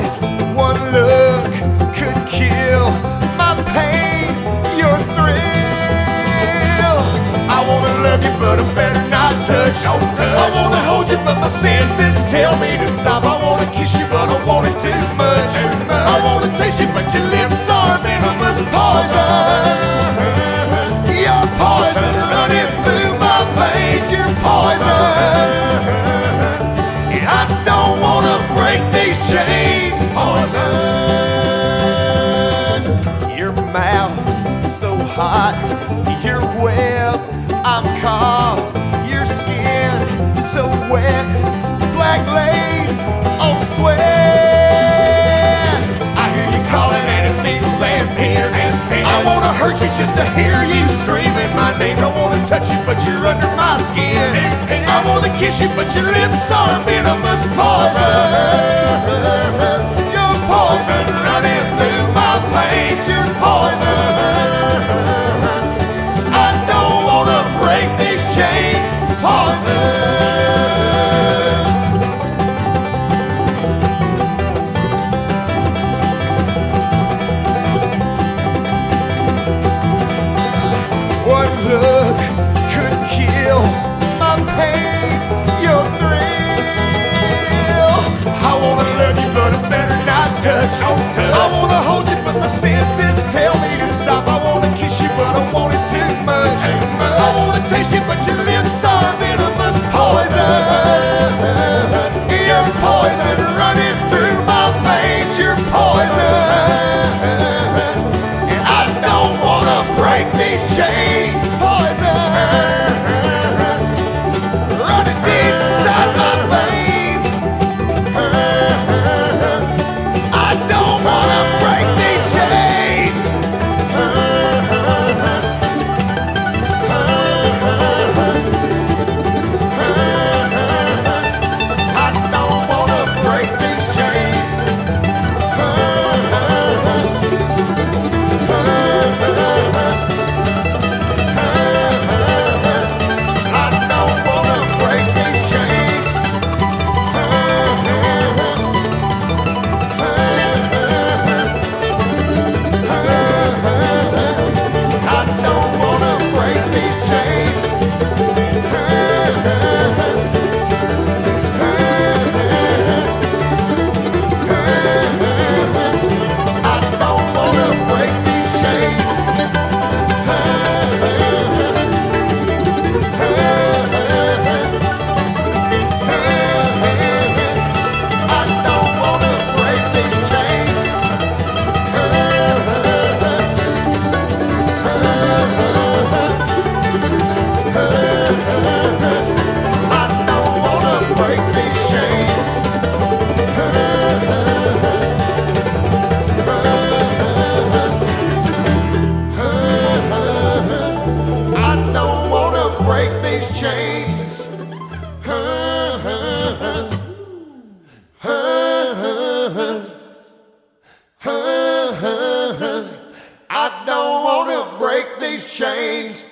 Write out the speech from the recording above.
eyes, one look could kill my pain, your thrill. I wanna love you, but I better not touch. I wanna hold you, but my senses tell me to stop. I wanna kiss you, but I want it too much. I wanna taste you, but your lips are venomous poison. You're poison running through my veins. You're poison. I don't wanna break these chains. Poison. Your mouth so hot, your web, I'm caught. Your skin so wet, black lace on sweat. I hear you calling and it's needles and pins. I wanna hurt you just to hear you screaming my name. I wanna touch you, but you're under my skin. I wanna kiss you, but your lips are venomous poison. You're poison running through my veins. You're poison. I don't wanna break these chains. Poison. One look could kill my pain, your thrill. I wanna love you, but I better not touch. I wanna hold you, but my senses tell me to stop. I wanna kiss you, but I want it too much. I wanna taste you, but your lips are venomous poison. You're poison running through my veins. You're poison. And I don't wanna break these chains. Poison running deep inside my veins. I don't wanna break these chains. I don't wanna break these chains. I don't wanna break these chains. I don't wanna break these chains. I don't wanna break these chains. I don't wanna break these chains. I don't wanna break these chains. I don't wanna break these chains. I don't wanna break these chains.